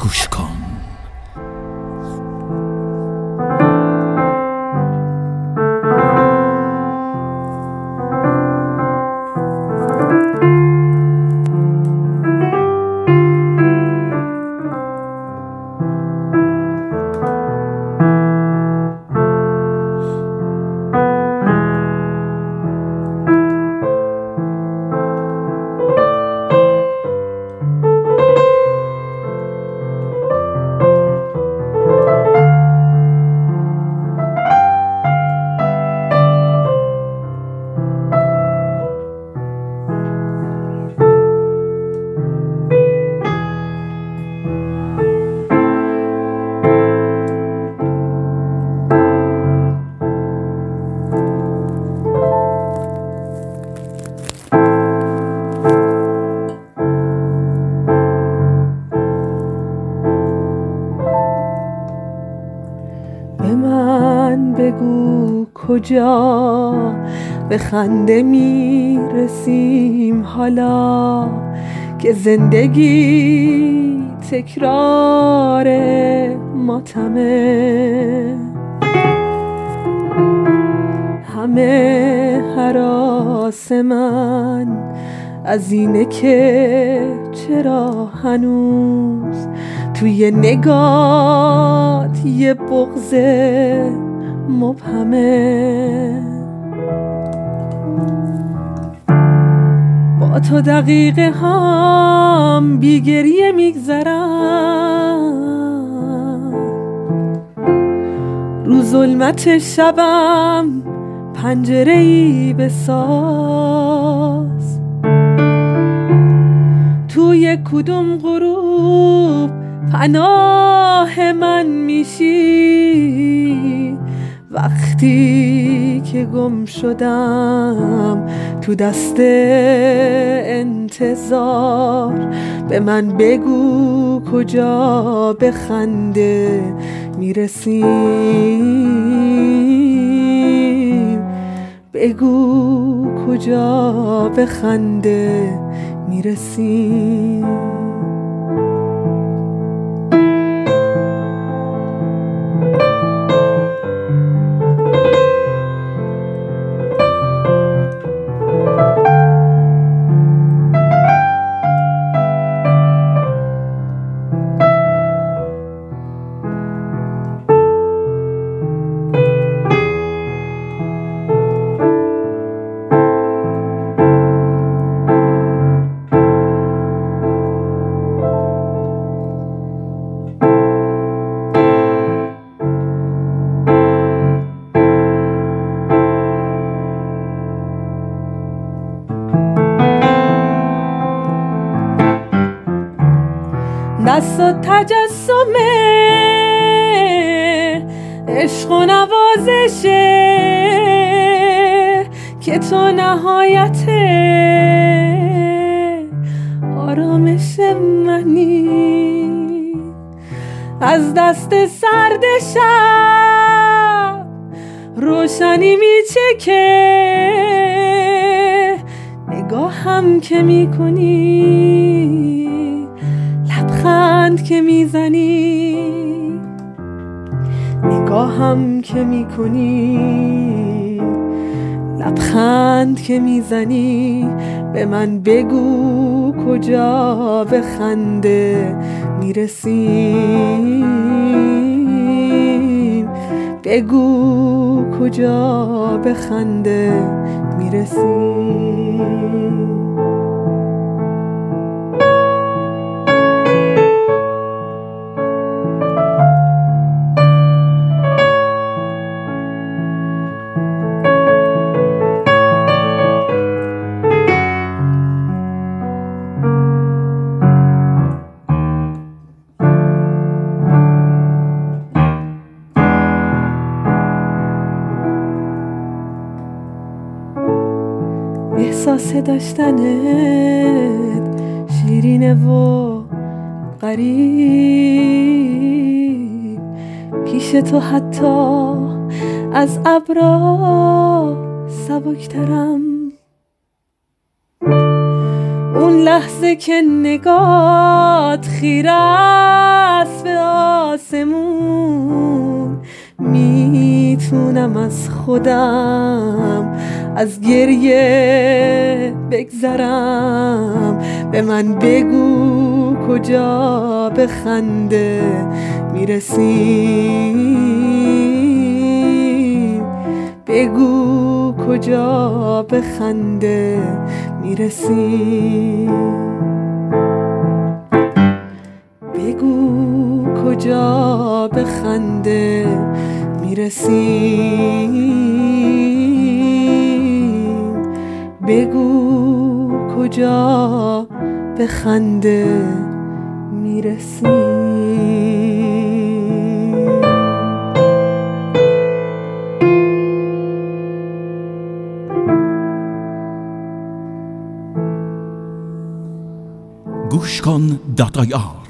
گوش کن. به من بگو کجا به خنده میرسیم حالا که زندگی تکرار ماتمه. همه هراس من از اینه که چرا هنوز توی نگات یه بغض مبهمه. با تو دقیقه هم بی گریه میگذرم، رو ظلمت شبم پنجره‌ای بساز. توی کدوم غروب پناه من میشی وقتی که گم شدم تو دست انتظار. به من بگو کجا به خنده میرسیم، بگو کجا به خنده میرسیم. دست و تجسم عشق و نوازشه که تو نهایت آرامش منی. از دست سرد شب روشنی میچکه نگاهم که میکنی، لبخند که میزنی، نگاهم که میکنی، لبخند که میزنی. به من بگو کجا به خنده میرسیم، بگو کجا به خنده میرسیم. احساس داشتنت شیرینه و غریب، پیش تو حتی از ابرا سبکترم. اون لحظه که نگات خیره آسمون میتونم از خودم از گریه بگذرم. به من بگو کجا به خنده میرسیم، بگو کجا به خنده میرسیم، بگو کجا به خنده میرسیم، بگو کجا به خنده میرسیم. گوشکن.ir